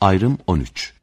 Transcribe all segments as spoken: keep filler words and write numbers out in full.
Ayrım on üç.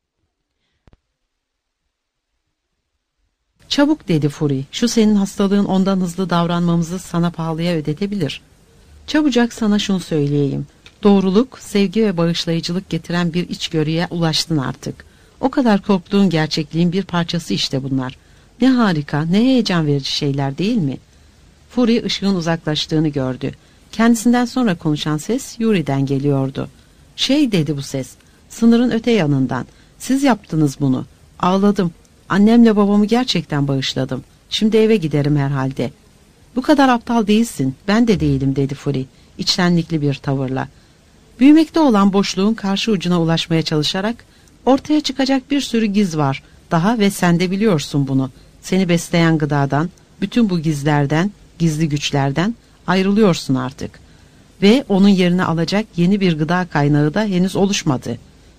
Çabuk dedi Furi, şu senin hastalığın ondan hızlı davranmamızı sana pahalıya ödetebilir. Çabucak sana şunu söyleyeyim. Doğruluk, sevgi ve bağışlayıcılık getiren bir içgörüye ulaştın artık. O kadar korktuğun gerçekliğin bir parçası işte bunlar. Ne harika, ne heyecan verici şeyler değil mi? Furi ışığın uzaklaştığını gördü. Kendisinden sonra konuşan ses Yuri'den geliyordu. Şey dedi bu ses, sınırın öte yanından. Siz yaptınız bunu. Ağladım. Annemle babamı gerçekten bağışladım. Şimdi eve giderim herhalde. Bu kadar aptal değilsin. Ben de değilim dedi Furi, içtenlikli bir tavırla. Büyümekte olan boşluğun karşı ucuna ulaşmaya çalışarak ortaya çıkacak bir sürü giz var daha ve sen de biliyorsun bunu. Seni besleyen gıdadan, bütün bu gizlerden, gizli güçlerden ayrılıyorsun artık. Ve onun yerini alacak yeni bir gıda kaynağı da henüz oluşmadı.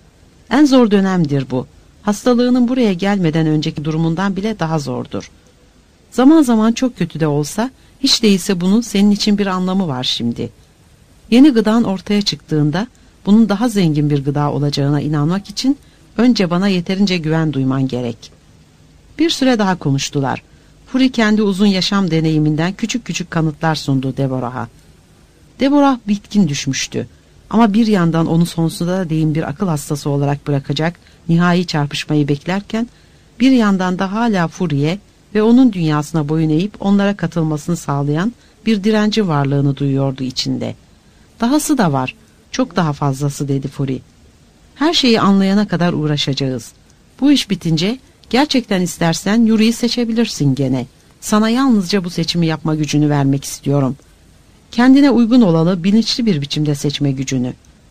En zor dönemdir bu. Hastalığının buraya gelmeden önceki durumundan bile daha zordur. Zaman zaman çok kötü de olsa, hiç değilse bunun senin için bir anlamı var şimdi. Yeni gıdan ortaya çıktığında, bunun daha zengin bir gıda olacağına inanmak için, önce bana yeterince güven duyman gerek. Bir süre daha konuştular. Furi kendi uzun yaşam deneyiminden küçük küçük kanıtlar sundu Deborah'a. Deborah bitkin düşmüştü. Ama bir yandan onu sonsuza değin bir akıl hastası olarak bırakacak nihai çarpışmayı beklerken, bir yandan da hala Furi'ye ve onun dünyasına boyun eğip onlara katılmasını sağlayan bir direnci varlığını duyuyordu içinde. Dahası da var, çok daha fazlası dedi Furi. Her şeyi anlayana kadar uğraşacağız. Bu iş bitince gerçekten istersen Yuri'yi seçebilirsin gene. Sana yalnızca bu seçimi yapma gücünü vermek istiyorum. Kendine uygun olanı bilinçli bir biçimde seçme gücünü.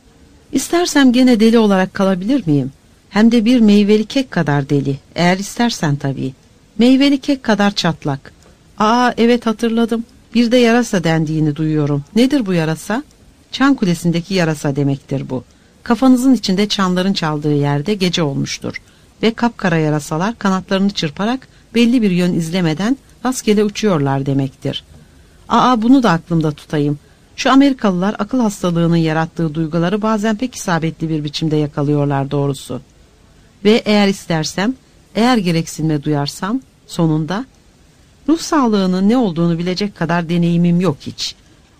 İstersem gene deli olarak kalabilir miyim? Hem de bir meyveli kek kadar deli, eğer istersen tabii. Meyveli kek kadar çatlak. Aa evet hatırladım. Bir de yarasa dendiğini duyuyorum. Nedir bu yarasa? Çan kulesindeki yarasa demektir bu. Kafanızın içinde çanların çaldığı yerde gece olmuştur. Ve kapkara yarasalar kanatlarını çırparak belli bir yön izlemeden rastgele uçuyorlar demektir. Aa bunu da aklımda tutayım. Şu Amerikalılar akıl hastalığının yarattığı duyguları bazen pek isabetli bir biçimde yakalıyorlar doğrusu. Ve eğer istersem, eğer gereksinme duyarsam, sonunda ruh sağlığının ne olduğunu bilecek kadar deneyimim yok hiç.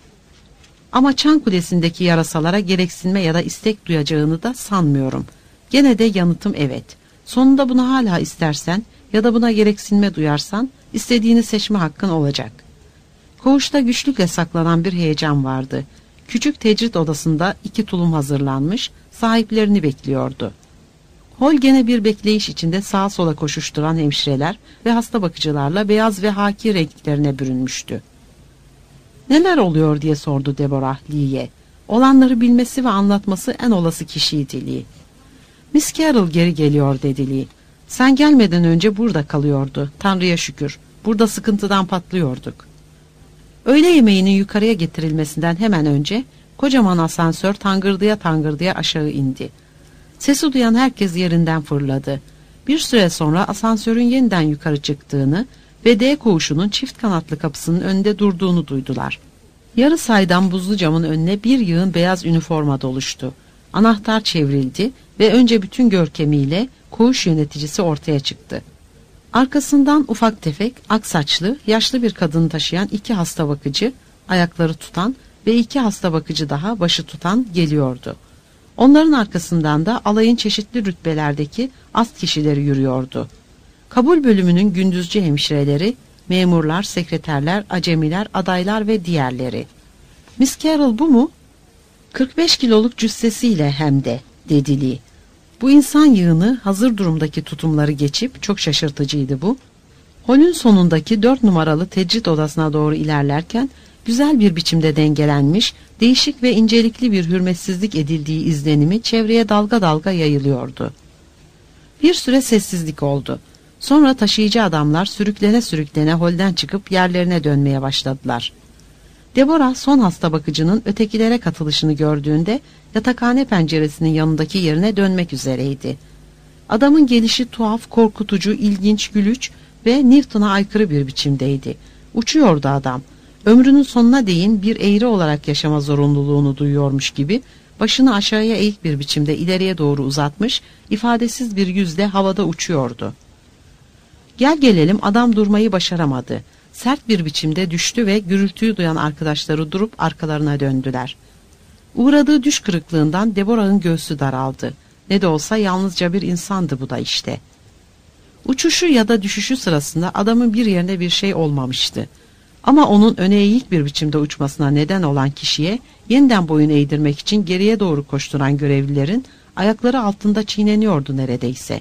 Ama Çan Kulesi'ndeki yarasalara gereksinme ya da istek duyacağını da sanmıyorum. Gene de yanıtım evet. Sonunda bunu hala istersen ya da buna gereksinme duyarsan istediğini seçme hakkın olacak. Koğuşta güçlükle saklanan bir heyecan vardı. Küçük tecrit odasında iki tulum hazırlanmış, sahiplerini bekliyordu. Hol gene bir bekleyiş içinde sağa sola koşuşturan hemşireler ve hasta bakıcılarla beyaz ve haki renklerine bürünmüştü. Neler oluyor diye sordu Deborah Lee'ye. Olanları bilmesi ve anlatması en olası kişiydi Lee. Miss Carroll geri geliyor dedi Lee. Sen gelmeden önce burada kalıyordu. Tanrı'ya şükür. Burada sıkıntıdan patlıyorduk. Öğle yemeğinin yukarıya getirilmesinden hemen önce kocaman asansör tangırdıya tangırdıya aşağı indi. Sesi duyan herkes yerinden fırladı. Bir süre sonra asansörün yeniden yukarı çıktığını ve D koğuşunun çift kanatlı kapısının önünde durduğunu duydular. Yarı saydam buzlu camın önüne bir yığın beyaz üniforma doluştu. Anahtar çevrildi ve önce bütün görkemiyle koğuş yöneticisi ortaya çıktı. Arkasından ufak tefek, ak saçlı, yaşlı bir kadını taşıyan iki hasta bakıcı, ayakları tutan ve iki hasta bakıcı daha başı tutan geliyordu. Onların arkasından da alayın çeşitli rütbelerdeki ast kişileri yürüyordu. Kabul bölümünün gündüzcü hemşireleri, memurlar, sekreterler, acemiler, adaylar ve diğerleri. Miss Carroll bu mu? kırk beş kiloluk cüssesiyle hem de, dedi Lee. Bu insan yığını hazır durumdaki tutumları geçip, çok şaşırtıcıydı bu. Holün sonundaki dört numaralı tecrit odasına doğru ilerlerken, güzel bir biçimde dengelenmiş, değişik ve incelikli bir hürmetsizlik edildiği izlenimi çevreye dalga dalga yayılıyordu. Bir süre sessizlik oldu. Sonra taşıyıcı adamlar sürüklene sürüklene holden çıkıp yerlerine dönmeye başladılar. Deborah son hasta bakıcının ötekilere katılışını gördüğünde yatakhane penceresinin yanındaki yerine dönmek üzereydi. Adamın gelişi tuhaf, korkutucu, ilginç, gülüç ve Newton'a aykırı bir biçimdeydi. Uçuyordu adam. Ömrünün sonuna değin bir eğri olarak yaşama zorunluluğunu duyuyormuş gibi başını aşağıya eğik bir biçimde ileriye doğru uzatmış, ifadesiz bir yüzle havada uçuyordu. Gel gelelim adam durmayı başaramadı. Sert bir biçimde düştü ve gürültüyü duyan arkadaşları durup arkalarına döndüler. Uğradığı düş kırıklığından Deborah'ın göğsü daraldı. Ne de olsa yalnızca bir insandı bu da işte. Uçuşu ya da düşüşü sırasında adamın bir yerine bir şey olmamıştı. Ama onun öne eğik bir biçimde uçmasına neden olan kişiye yeniden boyun eğdirmek için geriye doğru koşturan görevlilerin ayakları altında çiğneniyordu neredeyse.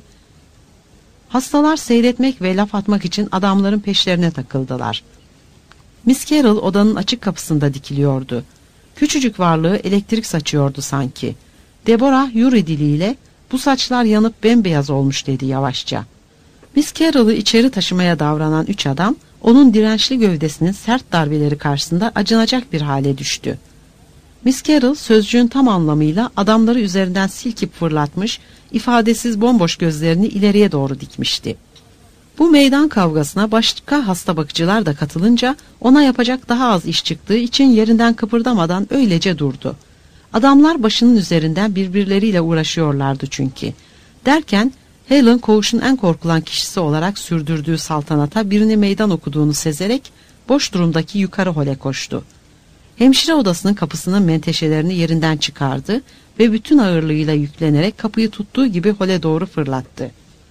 Hastalar seyretmek ve laf atmak için adamların peşlerine takıldılar. Miss Carroll odanın açık kapısında dikiliyordu. Küçücük varlığı elektrik saçıyordu sanki. Deborah Yuri diliyle "Bu saçlar yanıp bembeyaz olmuş" dedi yavaşça. Miss Carroll'ı içeri taşımaya davranan üç adam onun dirençli gövdesinin sert darbeleri karşısında acınacak bir hale düştü. Miss Carroll sözcüğün tam anlamıyla adamları üzerinden silkip fırlatmış, ifadesiz bomboş gözlerini ileriye doğru dikmişti. Bu meydan kavgasına başka hasta bakıcılar da katılınca ona yapacak daha az iş çıktığı için yerinden kıpırdamadan öylece durdu. Adamlar başının üzerinden birbirleriyle uğraşıyorlardı çünkü. Derken Helen koğuşun en korkulan kişisi olarak sürdürdüğü saltanata birini meydan okuduğunu sezerek boş durumdaki yukarı hole koştu. Hemşire odasının kapısının menteşelerini yerinden çıkardı ve bütün ağırlığıyla yüklenerek kapıyı tuttuğu gibi hole doğru fırlattı.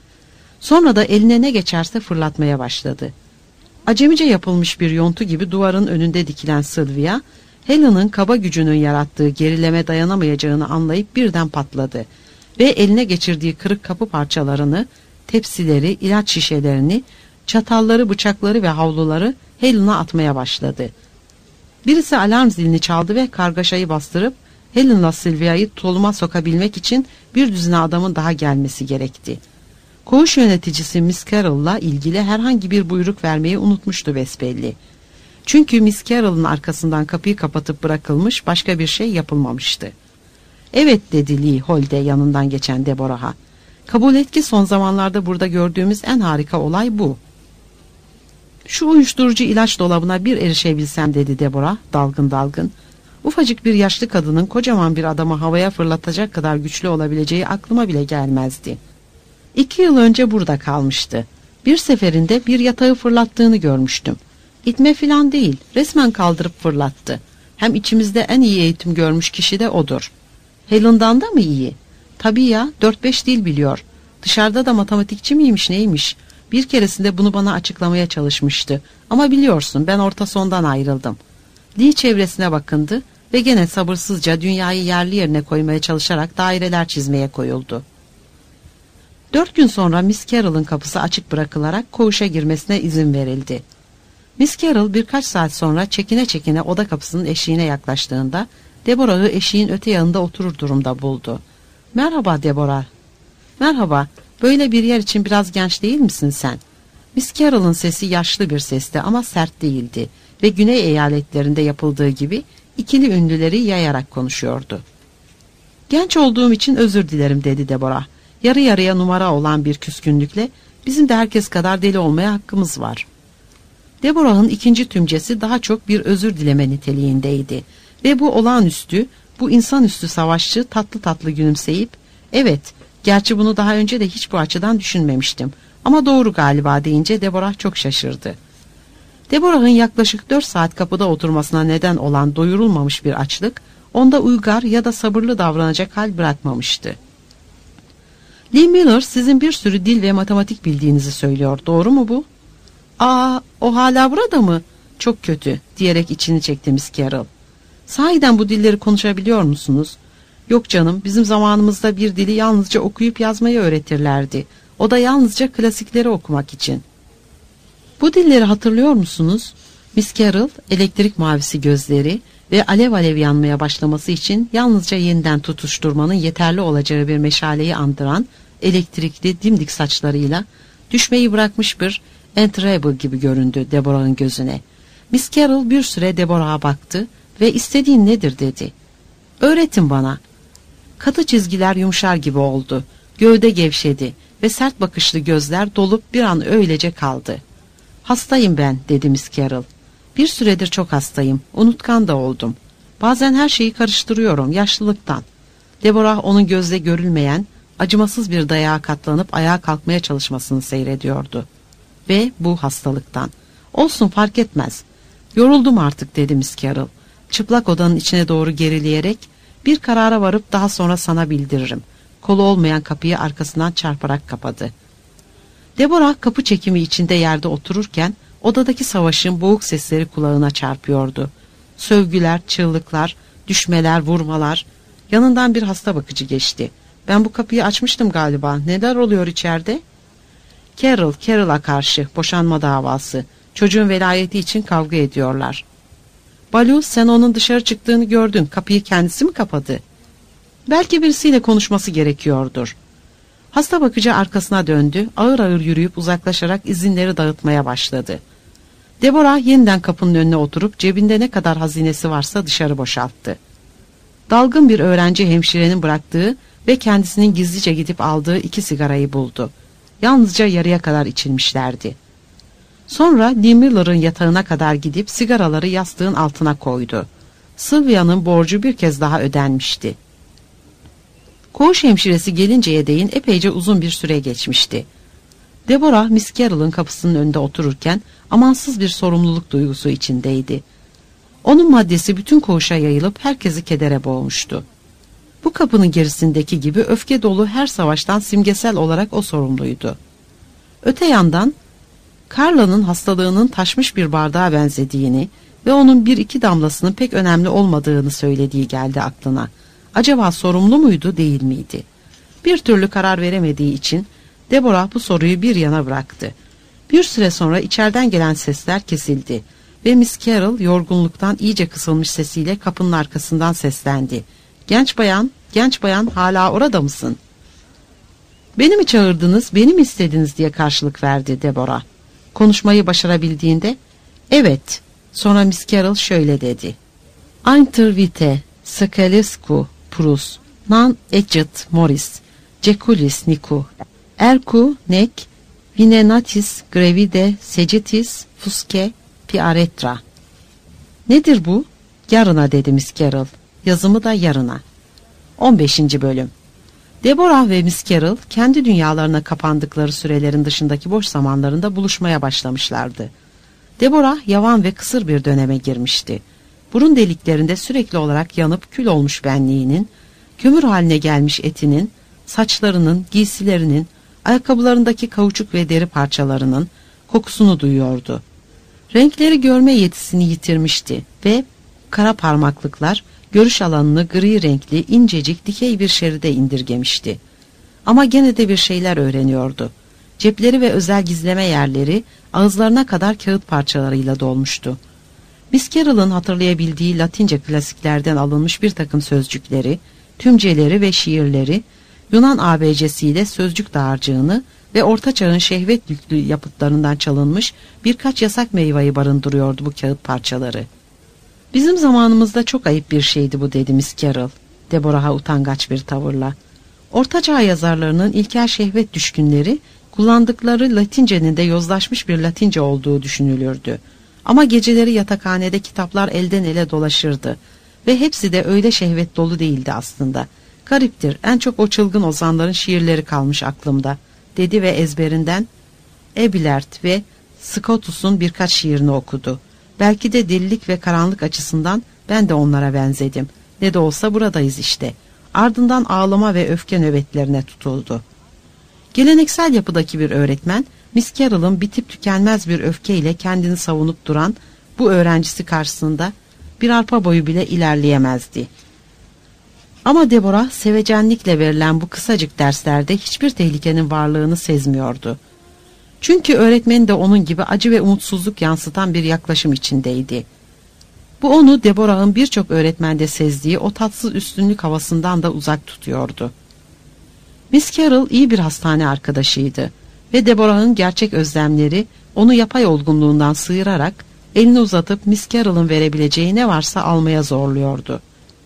Sonra da eline ne geçerse fırlatmaya başladı. Acemice yapılmış bir yontu gibi duvarın önünde dikilen Sylvia, Helen'ın kaba gücünün yarattığı gerileme dayanamayacağını anlayıp birden patladı ve eline geçirdiği kırık kapı parçalarını, tepsileri, ilaç şişelerini, çatalları, bıçakları ve havluları Helen'a atmaya başladı. Birisi alarm zilini çaldı ve kargaşayı bastırıp Helen'la Sylvia'yı toluma sokabilmek için bir düzine adamın daha gelmesi gerekti. Koğuş yöneticisi Miss Carroll'la ilgili herhangi bir buyruk vermeyi unutmuştu besbelli. Çünkü Miss Carroll'ın arkasından kapıyı kapatıp bırakılmış, başka bir şey yapılmamıştı. "Evet," dedi Lee Holde yanından geçen Deborah'a. "Kabul et ki son zamanlarda burada gördüğümüz en harika olay bu." "Şu uyuşturucu ilaç dolabına bir erişebilsem," dedi Deborah dalgın dalgın. "Ufacık bir yaşlı kadının kocaman bir adamı havaya fırlatacak kadar güçlü olabileceği aklıma bile gelmezdi. İki yıl önce burada kalmıştı. Bir seferinde bir yatağı fırlattığını görmüştüm. İtme filan değil, resmen kaldırıp fırlattı. Hem içimizde en iyi eğitim görmüş kişi de odur." "Helen'dan da mı iyi?" "Tabii ya, dört beş dil biliyor. Dışarıda da matematikçi miymiş neymiş? Bir keresinde bunu bana açıklamaya çalışmıştı. Ama biliyorsun ben orta sondan ayrıldım." Lee çevresine bakındı ve gene sabırsızca dünyayı yerli yerine koymaya çalışarak daireler çizmeye koyuldu. Dört gün sonra Miss Carroll'ın kapısı açık bırakılarak koğuşa girmesine izin verildi. Miss Carroll birkaç saat sonra çekine çekine oda kapısının eşiğine yaklaştığında Deborah'ı eşiğin öte yanında oturur durumda buldu. "Merhaba Deborah." "Merhaba, böyle bir yer için biraz genç değil misin sen?" Miss Carroll'ın sesi yaşlı bir sesti ama sert değildi ve Güney eyaletlerinde yapıldığı gibi ikili ünlüleri yayarak konuşuyordu. "Genç olduğum için özür dilerim," dedi Deborah. Yarı yarıya numara olan bir küskünlükle, "Bizim de herkes kadar deli olmaya hakkımız var." Deborah'ın ikinci tümcesi daha çok bir özür dileme niteliğindeydi ve bu olağanüstü, bu insanüstü savaşçı tatlı tatlı gülümseyip, "Evet, gerçi bunu daha önce de hiç bu açıdan düşünmemiştim ama doğru galiba," deyince Deborah çok şaşırdı. Deborah'ın yaklaşık dört saat kapıda oturmasına neden olan doyurulmamış bir açlık, onda uygar ya da sabırlı davranacak hal bırakmamıştı. "Lee Miller sizin bir sürü dil ve matematik bildiğinizi söylüyor, doğru mu bu?" "Aa, o hala burada mı? Çok kötü," diyerek içini çekti Miss Carroll. "Sahiden bu dilleri konuşabiliyor musunuz?" "Yok canım, bizim zamanımızda bir dili yalnızca okuyup yazmayı öğretirlerdi. O da yalnızca klasikleri okumak için." "Bu dilleri hatırlıyor musunuz?" Miss Carroll elektrik mavisi gözleri ve alev alev yanmaya başlaması için yalnızca yeniden tutuşturmanın yeterli olacağı bir meşaleyi andıran elektrikli dimdik saçlarıyla düşmeyi bırakmış bir Entrable gibi göründü Deborah'ın gözüne. Miss Carroll bir süre Deborah'a baktı ve "İstediğin nedir?" dedi. "Öğretin bana." Katı çizgiler yumuşar gibi oldu. Gövde gevşedi ve sert bakışlı gözler dolup bir an öylece kaldı. "Hastayım ben," dedi Miss Carroll. "Bir süredir çok hastayım. Unutkan da oldum. Bazen her şeyi karıştırıyorum yaşlılıktan. Deborah onun gözle görülmeyen, acımasız bir dayağa katlanıp ayağa kalkmaya çalışmasını seyrediyordu. Ve bu hastalıktan. Olsun, fark etmez. Yoruldum artık, dedi Miss Carroll. Çıplak odanın içine doğru gerileyerek, bir karara varıp daha sonra sana bildiririm. Kolu olmayan kapıyı arkasından çarparak kapadı. Deborah kapı çekimi içinde yerde otururken odadaki savaşın boğuk sesleri kulağına çarpıyordu. Sövgüler, çığlıklar, düşmeler, vurmalar. Yanından bir hasta bakıcı geçti. Ben bu kapıyı açmıştım galiba. Neler oluyor içeride? Carroll, Carroll'a karşı boşanma davası. Çocuğun velayeti için kavga ediyorlar. Balu, sen onun dışarı çıktığını gördün. Kapıyı kendisi mi kapadı? Belki birisiyle konuşması gerekiyordur. Hasta bakıcı arkasına döndü. Ağır ağır yürüyüp uzaklaşarak izinleri dağıtmaya başladı. Deborah yeniden kapının önüne oturup cebinde ne kadar hazinesi varsa dışarı boşalttı. Dalgın bir öğrenci hemşirenin bıraktığı ve kendisinin gizlice gidip aldığı iki sigarayı buldu. Yalnızca yarıya kadar içilmişlerdi. Sonra Lee Miller'ın yatağına kadar gidip sigaraları yastığın altına koydu. Sylvia'nın borcu bir kez daha ödenmişti. Koğuş hemşiresi gelinceye değin epeyce uzun bir süre geçmişti. Deborah, Miss Carroll'ın kapısının önünde otururken amansız bir sorumluluk duygusu içindeydi. Onun maddesi bütün koğuşa yayılıp herkesi kedere boğmuştu. Bu kapının gerisindeki gibi öfke dolu her savaştan simgesel olarak o sorumluydu. Öte yandan Carla'nın hastalığının taşmış bir bardağa benzediğini ve onun bir iki damlasının pek önemli olmadığını söylediği geldi aklına. Acaba sorumlu muydu, değil miydi? Bir türlü karar veremediği için Deborah bu soruyu bir yana bıraktı. Bir süre sonra içeriden gelen sesler kesildi ve Miss Carroll yorgunluktan iyice kısılmış sesiyle kapının arkasından seslendi. Genç bayan, genç bayan, hala orada mısın? Beni mi çağırdınız, beni mi istediniz diye karşılık verdi Deborah. Konuşmayı başarabildiğinde, evet. Sonra Miss Carroll şöyle dedi. Ainter vite, Scelescu, Prus, nan ecet Morris, Jekulis Niku, Erku nek, Vinenatis grevide secetis fusque piaretra. Nedir bu? Yarına, dedi Miss Carroll. Yazımı da yarına. on beşinci bölüm. Deborah ve Miss Carroll kendi dünyalarına kapandıkları sürelerin dışındaki boş zamanlarında buluşmaya başlamışlardı. Deborah yavan ve kısır bir döneme girmişti. Burun deliklerinde sürekli olarak yanıp kül olmuş benliğinin, kömür haline gelmiş etinin, saçlarının, giysilerinin, ayakkabılarındaki kauçuk ve deri parçalarının kokusunu duyuyordu. Renkleri görme yetisini yitirmişti ve kara parmaklıklar görüş alanını gri renkli, incecik, dikey bir şeride indirgemişti. Ama gene de bir şeyler öğreniyordu. Cepleri ve özel gizleme yerleri ağızlarına kadar kağıt parçalarıyla dolmuştu. Miss Carroll'ın hatırlayabildiği Latince klasiklerden alınmış bir takım sözcükleri, tümceleri ve şiirleri, Yunan A B C'siyle sözcük dağarcığını ve Orta Çağ'ın şehvet yüklü yapıtlarından çalınmış birkaç yasak meyveyi barındırıyordu bu kağıt parçaları. Bizim zamanımızda çok ayıp bir şeydi bu, dedi Miss Carroll, Deborah'a utangaç bir tavırla. Orta Çağ yazarlarının ilkel şehvet düşkünleri, kullandıkları Latince'nin de yozlaşmış bir Latince olduğu düşünülürdü. Ama geceleri yatakhanede kitaplar elden ele dolaşırdı ve hepsi de öyle şehvet dolu değildi aslında. Gariptir, en çok o çılgın ozanların şiirleri kalmış aklımda, dedi ve ezberinden Abelard ve Scotus'un birkaç şiirini okudu. Belki de delilik ve karanlık açısından ben de onlara benzedim. Ne de olsa buradayız işte. Ardından ağlama ve öfke nöbetlerine tutuldu. Geleneksel yapıdaki bir öğretmen, Miss Carroll'ın bitip tükenmez bir öfkeyle kendini savunup duran bu öğrencisi karşısında bir arpa boyu bile ilerleyemezdi. Ama Deborah sevecenlikle verilen bu kısacık derslerde hiçbir tehlikenin varlığını sezmiyordu. Çünkü öğretmeni de onun gibi acı ve umutsuzluk yansıtan bir yaklaşım içindeydi. Bu onu Deborah'ın birçok öğretmende sezdiği o tatsız üstünlük havasından da uzak tutuyordu. Miss Carroll iyi bir hastane arkadaşıydı ve Deborah'ın gerçek özlemleri onu yapay olgunluğundan sıyırarak elini uzatıp Miss Carroll'ın verebileceği ne varsa almaya zorluyordu.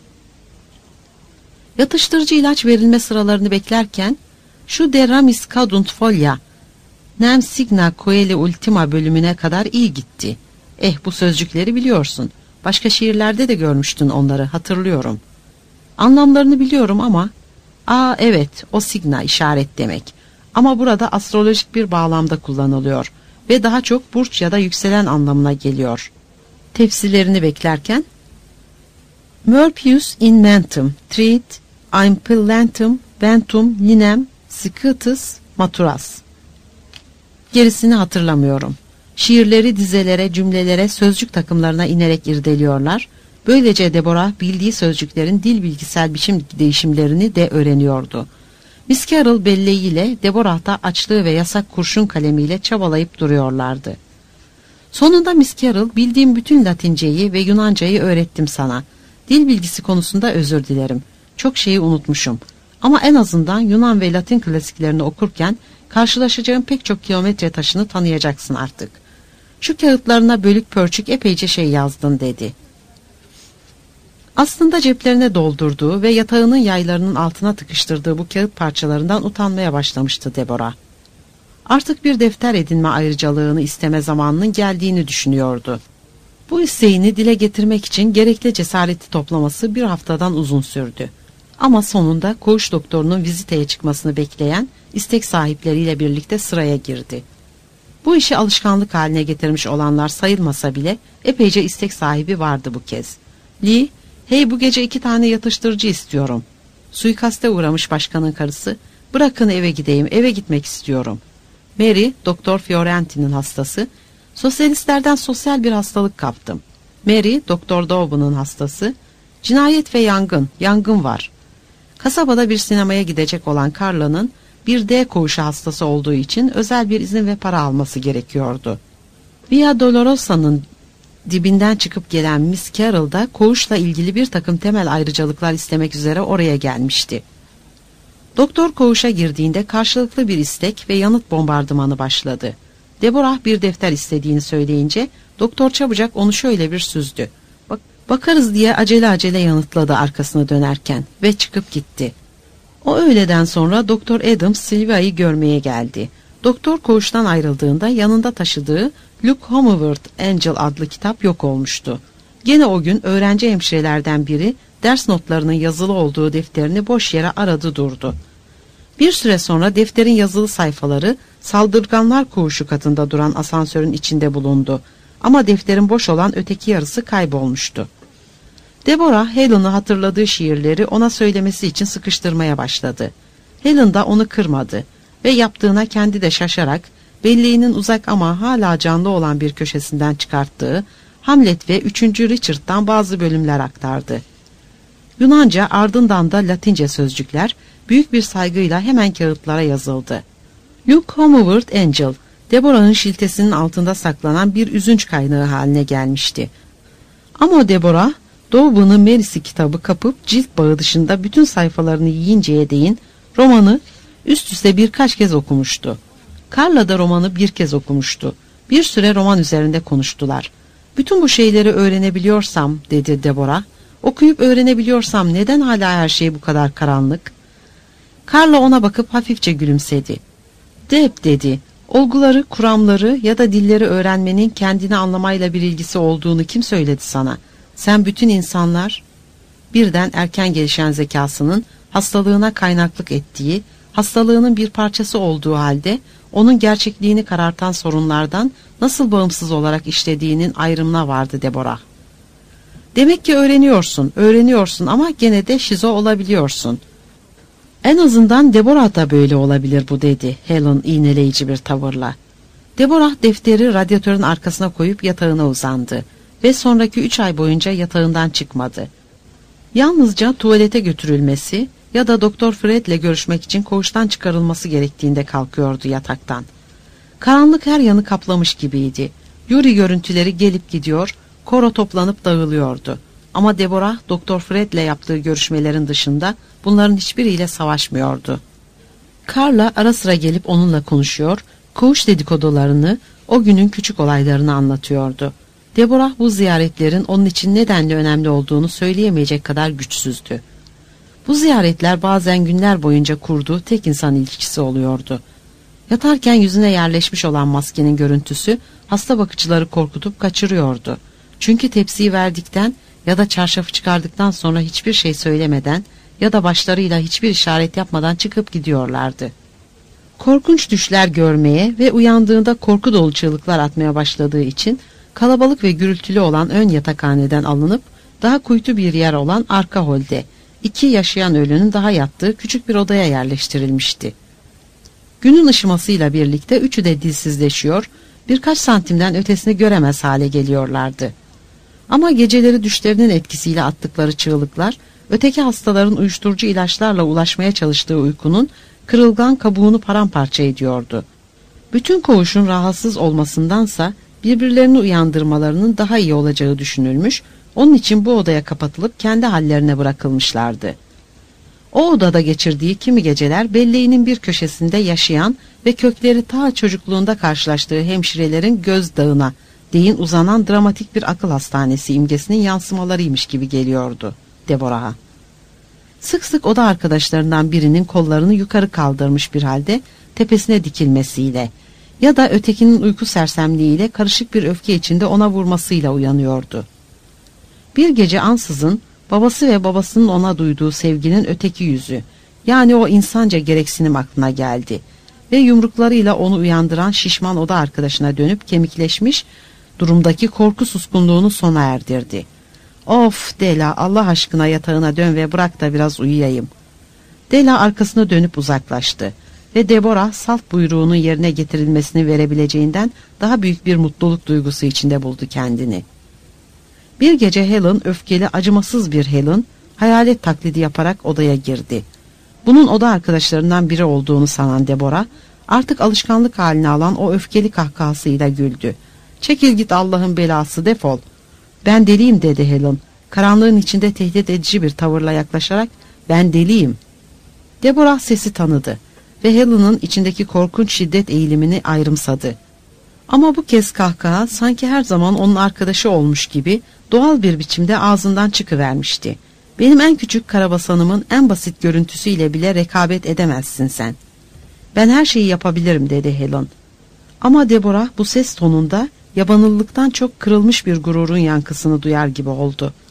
Yatıştırıcı ilaç verilme sıralarını beklerken şu Deramis cadunt folia nem signa coeli ultima bölümüne kadar iyi gitti. Eh, bu sözcükleri biliyorsun. Başka şiirlerde de görmüştün onları, hatırlıyorum. Anlamlarını biliyorum ama... Aa evet, o signa işaret demek. Ama burada astrolojik bir bağlamda kullanılıyor ve daha çok burç ya da yükselen anlamına geliyor. Tefsirlerini beklerken Merpius in mentum, trit, impellentum, ventum, linem, scitus, maturas. Gerisini hatırlamıyorum. Şiirleri dizelere, cümlelere, sözcük takımlarına inerek irdeliyorlar. Böylece Deborah bildiği sözcüklerin dil bilgisel biçim değişimlerini de öğreniyordu. Miss Carroll belleğiyle, Deborah da açlığı ve yasak kurşun kalemiyle çabalayıp duruyorlardı. Sonunda Miss Carroll, bildiğim bütün Latinceyi ve Yunancayı öğrettim sana. Dil bilgisi konusunda özür dilerim. Çok şeyi unutmuşum. Ama en azından Yunan ve Latin klasiklerini okurken karşılaşacağın pek çok kilometre taşını tanıyacaksın artık. Şu kağıtlarına bölük pörçük epeyce şey yazdın dedi. Aslında ceplerine doldurduğu ve yatağının yaylarının altına tıkıştırdığı bu kağıt parçalarından utanmaya başlamıştı Deborah. Artık bir defter edinme ayrıcalığını isteme zamanının geldiğini düşünüyordu. Bu isteğini dile getirmek için gerekli cesareti toplaması bir haftadan uzun sürdü. Ama sonunda koğuş doktorunun viziteye çıkmasını bekleyen istek sahipleriyle birlikte sıraya girdi. Bu işi alışkanlık haline getirmiş olanlar sayılmasa bile epeyce istek sahibi vardı bu kez. Lee, "Hey, bu gece iki tane yatıştırıcı istiyorum." Suikaste uğramış başkanın karısı, "Bırakın eve gideyim, eve gitmek istiyorum." Mary, Doktor Fiorenti'nin hastası, "Sosyalistlerden sosyal bir hastalık kaptım." Mary, Doktor Dawson'un hastası, "Cinayet ve yangın, yangın var." Kasabada bir sinemaya gidecek olan Carla'nın bir D koğuşu hastası olduğu için özel bir izin ve para alması gerekiyordu. Via Dolorosa'nın dibinden çıkıp gelen Miss Carroll da koğuşla ilgili bir takım temel ayrıcalıklar istemek üzere oraya gelmişti. Doktor koğuşa girdiğinde karşılıklı bir istek ve yanıt bombardımanı başladı. Deborah bir defter istediğini söyleyince doktor çabucak onu şöyle bir süzdü. Bak, bakarız diye acele acele yanıtladı arkasını dönerken ve çıkıp gitti. O öğleden sonra Doktor Adams Sylvia'yı görmeye geldi. Doktor koğuştan ayrıldığında yanında taşıdığı Luke Homeward Angel adlı kitap yok olmuştu. Gene o gün öğrenci hemşirelerden biri ders notlarının yazılı olduğu defterini boş yere aradı durdu. Bir süre sonra defterin yazılı sayfaları saldırganlar koğuşu katında duran asansörün içinde bulundu. Ama defterin boş olan öteki yarısı kaybolmuştu. Deborah, Helen'ı hatırladığı şiirleri ona söylemesi için sıkıştırmaya başladı. Helen da onu kırmadı ve yaptığına kendi de şaşarak belleğinin uzak ama hala canlı olan bir köşesinden çıkarttığı Hamlet ve üçüncü Richard'dan bazı bölümler aktardı. Yunanca, ardından da Latince sözcükler büyük bir saygıyla hemen kağıtlara yazıldı. Luke Homeward Angel, Deborah'ın şiltesinin altında saklanan bir üzünç kaynağı haline gelmişti. Ama Deborah, Dawson'un Mary'si kitabı kapıp cilt bağı dışında bütün sayfalarını yiyinceye değin romanı üst üste birkaç kez okumuştu. Carla da romanı bir kez okumuştu. Bir süre roman üzerinde konuştular. "Bütün bu şeyleri öğrenebiliyorsam," dedi Deborah, "okuyup öğrenebiliyorsam neden hala her şey bu kadar karanlık?" Carla ona bakıp hafifçe gülümsedi. "Deb," dedi, "olguları, kuramları ya da dilleri öğrenmenin kendini anlamayla bir ilgisi olduğunu kim söyledi sana? Sen bütün insanlar..." Birden erken gelişen zekasının hastalığına kaynaklık ettiği, hastalığının bir parçası olduğu halde onun gerçekliğini karartan sorunlardan nasıl bağımsız olarak işlediğinin ayrımına vardı Deborah. "Demek ki öğreniyorsun, öğreniyorsun ama gene de şizo olabiliyorsun." "En azından Deborah da böyle olabilir bu," dedi Helen iğneleyici bir tavırla. Deborah defteri radyatörün arkasına koyup yatağına uzandı ve sonraki üç ay boyunca yatağından çıkmadı. Yalnızca tuvalete götürülmesi ya da Doktor Fred'le görüşmek için koğuştan çıkarılması gerektiğinde kalkıyordu yataktan. Karanlık her yanı kaplamış gibiydi. Yuri görüntüleri gelip gidiyor, koro toplanıp dağılıyordu. Ama Deborah, Doktor Fred'le yaptığı görüşmelerin dışında bunların hiçbiriyle savaşmıyordu. Carla ara sıra gelip onunla konuşuyor, koğuş dedikodularını, o günün küçük olaylarını anlatıyordu. Deborah bu ziyaretlerin onun için nedenle önemli olduğunu söyleyemeyecek kadar güçsüzdü. Bu ziyaretler bazen günler boyunca kurduğu tek insan ilişkisi oluyordu. Yatarken yüzüne yerleşmiş olan maskenin görüntüsü hasta bakıcıları korkutup kaçırıyordu. Çünkü tepsiyi verdikten ya da çarşafı çıkardıktan sonra hiçbir şey söylemeden ya da başlarıyla hiçbir işaret yapmadan çıkıp gidiyorlardı. Korkunç düşler görmeye ve uyandığında korku dolu çığlıklar atmaya başladığı için kalabalık ve gürültülü olan ön yatakhaneden alınıp daha kuytu bir yer olan arka holde iki yaşayan ölünün daha yattığı küçük bir odaya yerleştirilmişti. Günün ışımasıyla birlikte üçü de dilsizleşiyor, birkaç santimden ötesini göremez hale geliyorlardı. Ama geceleri düşlerinin etkisiyle attıkları çığlıklar, öteki hastaların uyuşturucu ilaçlarla ulaşmaya çalıştığı uykunun kırılgan kabuğunu paramparça ediyordu. Bütün koğuşun rahatsız olmasındansa birbirlerini uyandırmalarının daha iyi olacağı düşünülmüş, onun için bu odaya kapatılıp kendi hallerine bırakılmışlardı. O odada geçirdiği kimi geceler belleğinin bir köşesinde yaşayan ve kökleri ta çocukluğunda karşılaştığı hemşirelerin gözdağına değin uzanan dramatik bir akıl hastanesi imgesinin yansımalarıymış gibi geliyordu Deborah'a. Sık sık oda arkadaşlarından birinin kollarını yukarı kaldırmış bir halde tepesine dikilmesiyle ya da ötekinin uyku sersemliğiyle karışık bir öfke içinde ona vurmasıyla uyanıyordu. Bir gece ansızın babası ve babasının ona duyduğu sevginin öteki yüzü, yani o insanca gereksinim aklına geldi ve yumruklarıyla onu uyandıran şişman oda arkadaşına dönüp kemikleşmiş durumdaki korku suskunluğunu sona erdirdi. "Of Dela, Allah aşkına yatağına dön ve bırak da biraz uyuyayım." Dela arkasına dönüp uzaklaştı ve Deborah salt buyruğunun yerine getirilmesini verebileceğinden daha büyük bir mutluluk duygusu içinde buldu kendini. Bir gece Helen, öfkeli, acımasız bir Helen, hayalet taklidi yaparak odaya girdi. Bunun oda arkadaşlarından biri olduğunu sanan Deborah, artık alışkanlık haline alan o öfkeli kahkahasıyla güldü. "Çekil git Allah'ın belası, defol." "Ben deliyim," dedi Helen, karanlığın içinde tehdit edici bir tavırla yaklaşarak. "Ben deliyim." Deborah sesi tanıdı ve Helen'ın içindeki korkunç şiddet eğilimini ayrımsadı. Ama bu kez kahkaha sanki her zaman onun arkadaşı olmuş gibi doğal bir biçimde ağzından çıkıvermişti. "Benim en küçük karabasanımın en basit görüntüsüyle bile rekabet edemezsin sen." "Ben her şeyi yapabilirim," dedi Helen. Ama Deborah bu ses tonunda yabanıllıktan çok kırılmış bir gururun yankısını duyar gibi oldu.